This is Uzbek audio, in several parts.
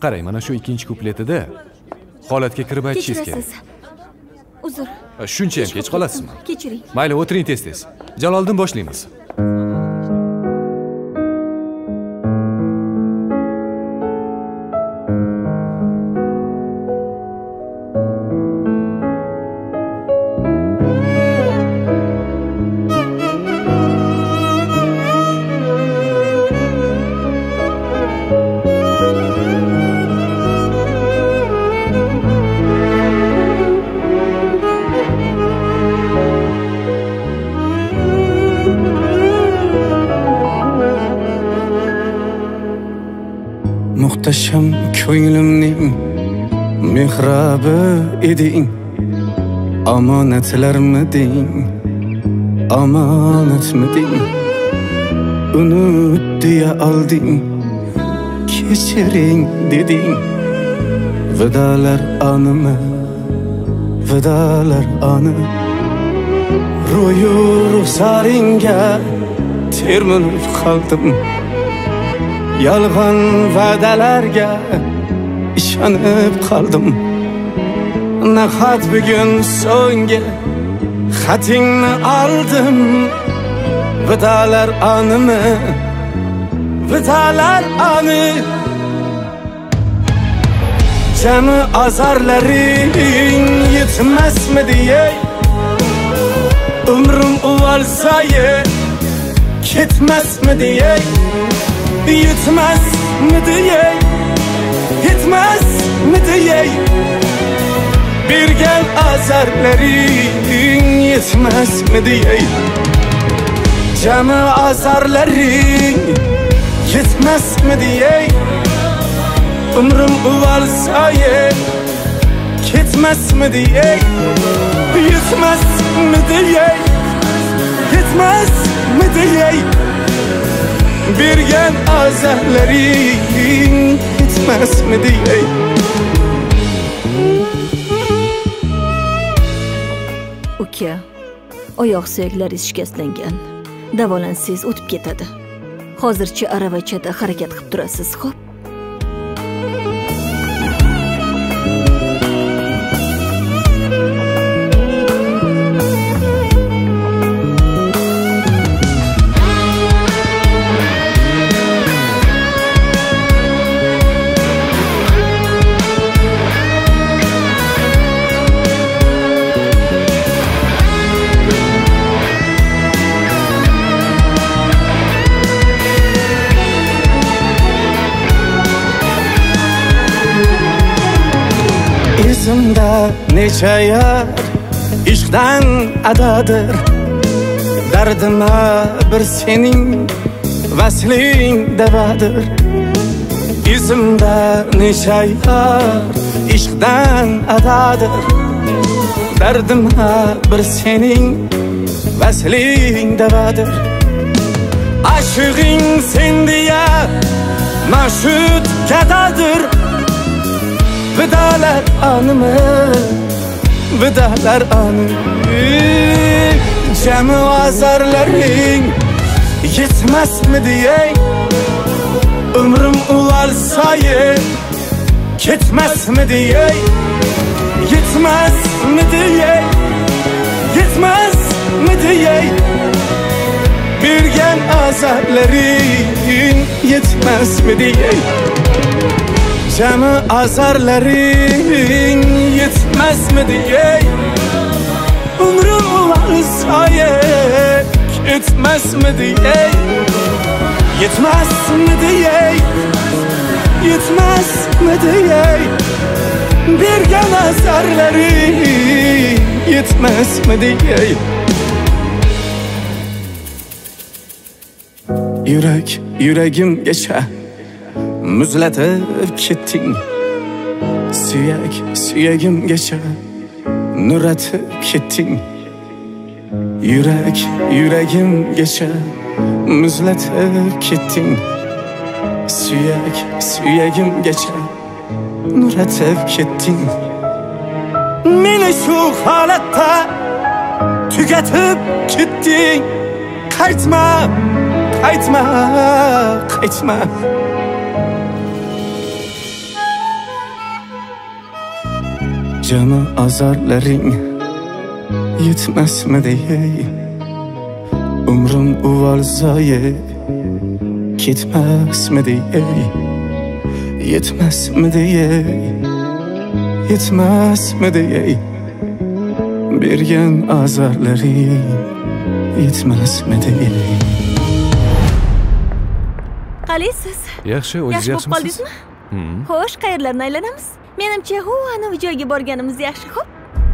Qarang, mana shu ikkinchi kupletida holatga kirib aytishingiz kerak. Uzr. Shuncha ham kech qolasizmi? Kechiring. Mayli, o'tiring tez-tez. Jaloliddin, boshlaymiz. Muhtasham ko'nglimning mehrabi eding, omonatlarmiding, omonatmiding, unut deya olding, kechiring deding. Vidalar animi, vidalar ani, ro'yu ruxsaringga termilib qoldim. Yolg'on va'dalarga ishonib qoldim. Nahot bugun so'nggi xatingni oldim. Vidalar animi, vidalar ani, jami azarlaring yetmasmidi ey? Umrim uvalsaye ketmasmidi ey? Yetmezmidi ey, yetmezmidi ey? Bir gel azarlaring yetmezmidi ey? Cami azarlaring yetmezmidi ey? Umrim uvalsaye ketmezmidi ey? Yetmezmidi ey, yetmezmidi ey? Bir gel azarlaring yetmezmidi ey? Uka, oyoq suyaklari shikastlangan. Davolansangiz o'tib ketadi. Hozircha aravachada harakat qilib turasiz, xo'p? Izimda necha yar ishqdan adadir. Dardima bir sening vasling davadir. Izimda necha yar ishqdan adadir. Dardima bir sening vasling davadir. Aşığın sen diye maşhut kadadır. Vidalar anımı, vidalar anı, cami azarlaring yetmezmidi ey? Umrim uvalsaye ketmezmidi ey? Yetmezmidi ey, yetmezmidi ey? Bir gel azarlaring yetmezmidi ey? Cami azarlaring yetmezmidi ey? Umrim uvalsaye ketmezmidi ey? Yetmezmidi ey? Yetmezmidi ey? Bir gel azarlaring yetmezmidi ey? Yürek, yüreğim geçe muzlatib ketding. Suyak, suyagim geçe nuratib ketding. Yürek, yüreğim geçe muzlatib ketding. Suyak, suyagim geçe nuratib ketding. Meni shu holatda tugatib ketding. Qaytma, qaytma, qaytma. Jami azarlaring yetmasmidi ey umrim uvol zoye ketmasmidi ey yetmasmidi ey yetmasmidi ey bergan azarlaring yetmasmidi ey Qalaysiz? Yaxshi, o'zingiz Yaxshi bo'lib yaxshimisiz? qoldingizmi? Xo'sh, qayerlarni aylanamiz? Menimcha, anavi joyga borganimiz yaxshi, xo'p?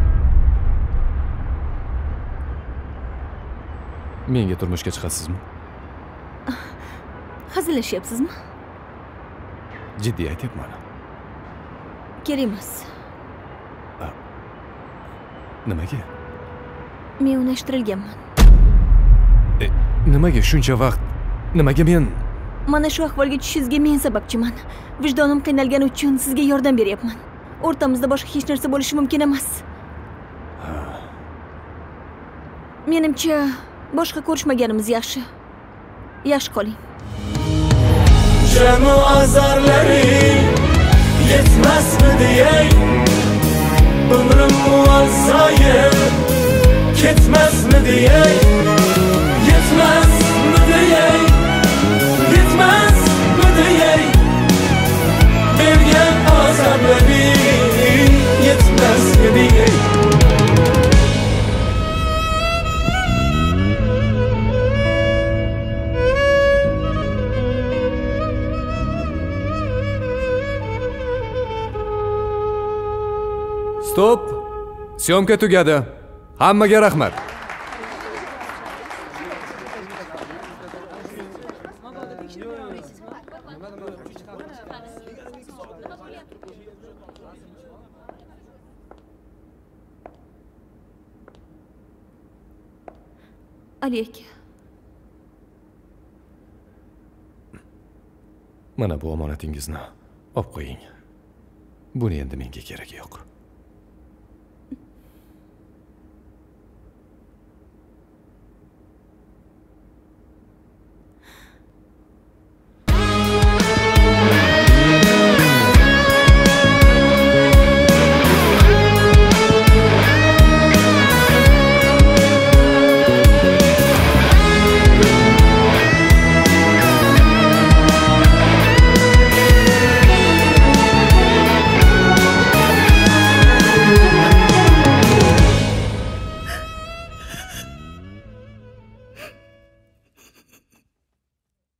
Menga turmushga chiqasizmi? Hazillashyapsizmi? Jiddiy aytyapman. Kerak emas. Nimaga? Men unashtirilganman. Nimaga shuncha vaqt? Nimaga men? Mana shu ahvolga tushishingizga men sababchiman. Vijdonim qiynalgani uchun sizga yordam beryapman. O'rtamizda boshqa hech narsa bo'lishi mumkin emas. Menimcha, boshqa ko'rishmaganimiz yaxshi. Yaxshi qoling. Jami azarlaring yetmasmidi ey umrim muazzoyi ketmasmidi ey yetmasmidi ey yetmasmidi ey bergan azarlaring yetmasmidi ey Stop! Syomka tugadi. Hammaga rahmat. Ali aka. Mana bu omonatingizni olib qo'ying. Buni endi menga keragi yo'q.